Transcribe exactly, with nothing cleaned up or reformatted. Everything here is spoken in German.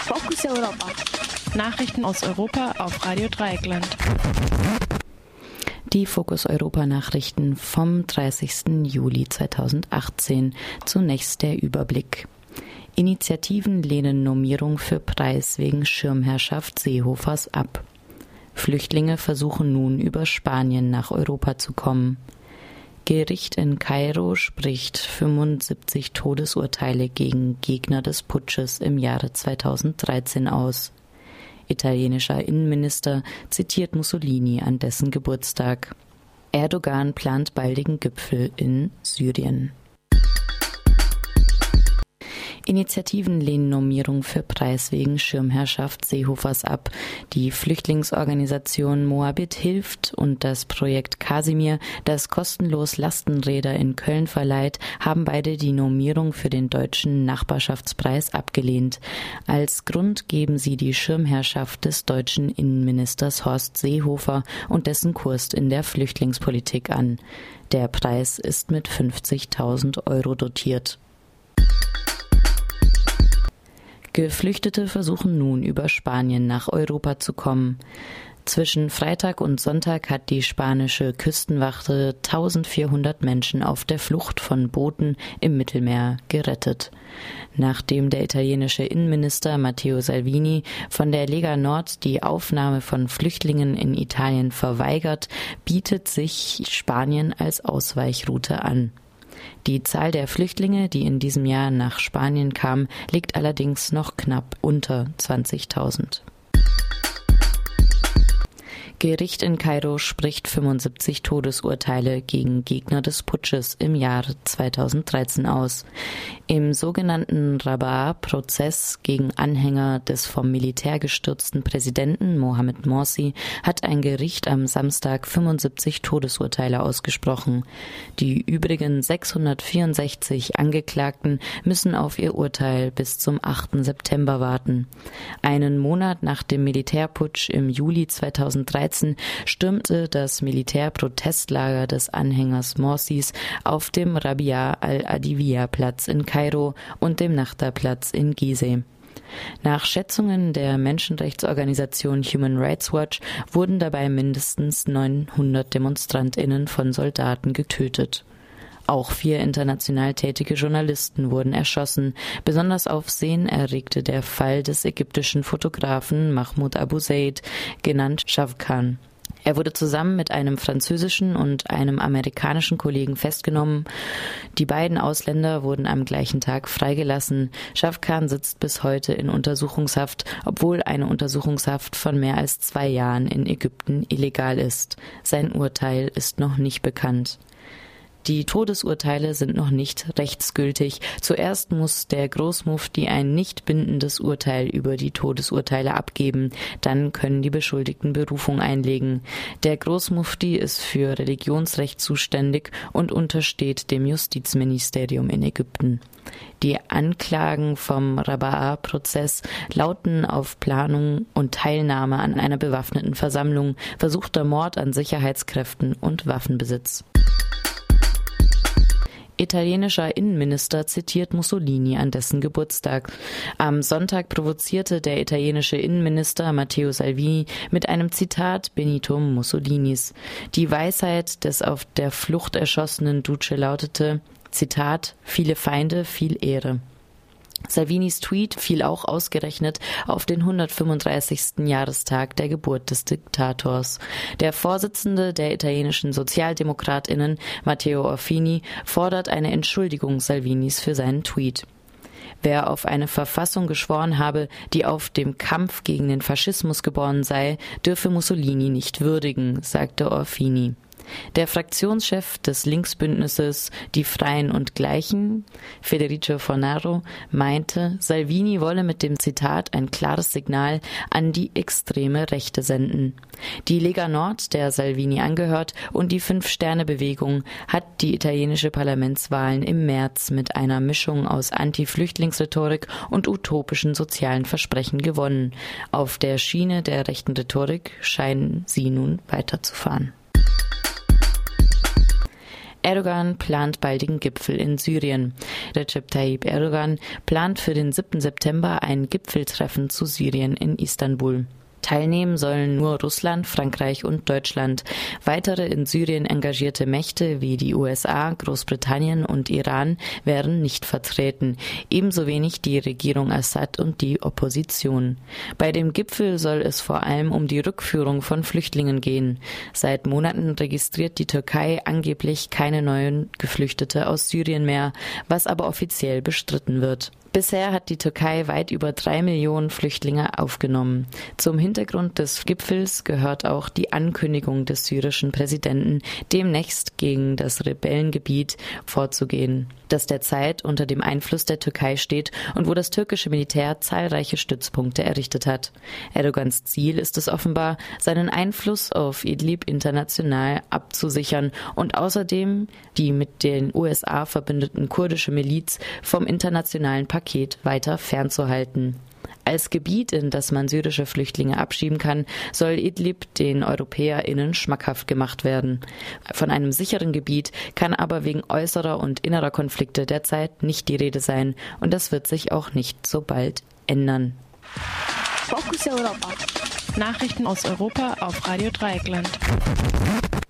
Fokus Europa. Nachrichten aus Europa auf Radio Dreieckland. Die Fokus Europa Nachrichten vom dreißigsten Juli zweitausendachtzehn. Zunächst der Überblick. Initiativen lehnen Normierung für Preis wegen Schirmherrschaft Seehofers ab. Flüchtlinge versuchen nun über Spanien nach Europa zu kommen. Gericht in Kairo spricht fünfundsiebzig Todesurteile gegen Gegner des Putsches im Jahre zweitausenddreizehn aus. Italienischer Innenminister zitiert Mussolini an dessen Geburtstag. Erdogan plant baldigen Gipfel in Syrien. Initiativen lehnen Normierung für Preis wegen Schirmherrschaft Seehofers ab. Die Flüchtlingsorganisation Moabit hilft und das Projekt Casimir, das kostenlos Lastenräder in Köln verleiht, haben beide die Normierung für den deutschen Nachbarschaftspreis abgelehnt. Als Grund geben sie die Schirmherrschaft des deutschen Innenministers Horst Seehofer und dessen Kurs in der Flüchtlingspolitik an. Der Preis ist mit fünfzigtausend Euro dotiert. Geflüchtete versuchen nun über Spanien nach Europa zu kommen. Zwischen Freitag und Sonntag hat die spanische Küstenwache eintausendvierhundert Menschen auf der Flucht von Booten im Mittelmeer gerettet. Nachdem der italienische Innenminister Matteo Salvini von der Lega Nord die Aufnahme von Flüchtlingen in Italien verweigert, bietet sich Spanien als Ausweichroute an. Die Zahl der Flüchtlinge, die in diesem Jahr nach Spanien kamen, liegt allerdings noch knapp unter zwanzigtausend. Gericht in Kairo spricht fünfundsiebzig Todesurteile gegen Gegner des Putsches im Jahre zweitausenddreizehn aus. Im sogenannten Rabaa-Prozess gegen Anhänger des vom Militär gestürzten Präsidenten Mohamed Morsi hat ein Gericht am Samstag fünfundsiebzig Todesurteile ausgesprochen. Die übrigen sechshundertvierundsechzig Angeklagten müssen auf ihr Urteil bis zum achten September warten. Einen Monat nach dem Militärputsch im Juli zweitausenddreizehn stürmte das Militärprotestlager des Anhängers Morsis auf dem Rabia al-Adawiyya-Platz in Kairo und dem Nachda-Platz in Gizeh. Nach Schätzungen der Menschenrechtsorganisation Human Rights Watch wurden dabei mindestens neunhundert DemonstrantInnen von Soldaten getötet. Auch vier international tätige Journalisten wurden erschossen. Besonders Aufsehen erregte der Fall des ägyptischen Fotografen Mahmoud Abu Zaid, genannt Shavkan. Er wurde zusammen mit einem französischen und einem amerikanischen Kollegen festgenommen. Die beiden Ausländer wurden am gleichen Tag freigelassen. Shavkan sitzt bis heute in Untersuchungshaft, obwohl eine Untersuchungshaft von mehr als zwei Jahren in Ägypten illegal ist. Sein Urteil ist noch nicht bekannt. Die Todesurteile sind noch nicht rechtsgültig. Zuerst muss der Großmufti ein nicht bindendes Urteil über die Todesurteile abgeben. Dann können die Beschuldigten Berufung einlegen. Der Großmufti ist für Religionsrecht zuständig und untersteht dem Justizministerium in Ägypten. Die Anklagen vom Rabaa-Prozess lauten auf Planung und Teilnahme an einer bewaffneten Versammlung, versuchter Mord an Sicherheitskräften und Waffenbesitz. Italienischer Innenminister zitiert Mussolini an dessen Geburtstag. Am Sonntag provozierte der italienische Innenminister Matteo Salvini mit einem Zitat Benito Mussolinis. Die Weisheit des auf der Flucht erschossenen Duce lautete, Zitat, viele Feinde, viel Ehre. Salvinis Tweet fiel auch ausgerechnet auf den hundertfünfunddreißigsten Jahrestag der Geburt des Diktators. Der Vorsitzende der italienischen SozialdemokratInnen, Matteo Orfini, fordert eine Entschuldigung Salvinis für seinen Tweet. Wer auf eine Verfassung geschworen habe, die auf dem Kampf gegen den Faschismus geboren sei, dürfe Mussolini nicht würdigen, sagte Orfini. Der Fraktionschef des Linksbündnisses Die Freien und Gleichen, Federico Fornaro, meinte, Salvini wolle mit dem Zitat ein klares Signal an die extreme Rechte senden. Die Lega Nord, der Salvini angehört, und die Fünf-Sterne-Bewegung hat die italienische Parlamentswahlen im März mit einer Mischung aus Anti-Flüchtlingsrhetorik und utopischen sozialen Versprechen gewonnen. Auf der Schiene der rechten Rhetorik scheinen sie nun weiterzufahren. Erdogan plant baldigen Gipfel in Syrien. Recep Tayyip Erdogan plant für den siebten September ein Gipfeltreffen zu Syrien in Istanbul. Teilnehmen sollen nur Russland, Frankreich und Deutschland. Weitere in Syrien engagierte Mächte wie die U S A, Großbritannien und Iran wären nicht vertreten, ebenso wenig die Regierung Assad und die Opposition. Bei dem Gipfel soll es vor allem um die Rückführung von Flüchtlingen gehen. Seit Monaten registriert die Türkei angeblich keine neuen Geflüchtete aus Syrien mehr, was aber offiziell bestritten wird. Bisher hat die Türkei weit über drei Millionen Flüchtlinge aufgenommen. Zum Hintergrund des Gipfels gehört auch die Ankündigung des syrischen Präsidenten, demnächst gegen das Rebellengebiet vorzugehen, das derzeit unter dem Einfluss der Türkei steht und wo das türkische Militär zahlreiche Stützpunkte errichtet hat. Erdogans Ziel ist es offenbar, seinen Einfluss auf Idlib international abzusichern und außerdem die mit den U S A verbündeten kurdische Miliz vom internationalen Paket weiter fernzuhalten. Als Gebiet, in das man syrische Flüchtlinge abschieben kann, soll Idlib den EuropäerInnen schmackhaft gemacht werden. Von einem sicheren Gebiet kann aber wegen äußerer und innerer Konflikte derzeit nicht die Rede sein und das wird sich auch nicht so bald ändern. Fokus Europa. Nachrichten aus Europa auf Radio Dreieckland.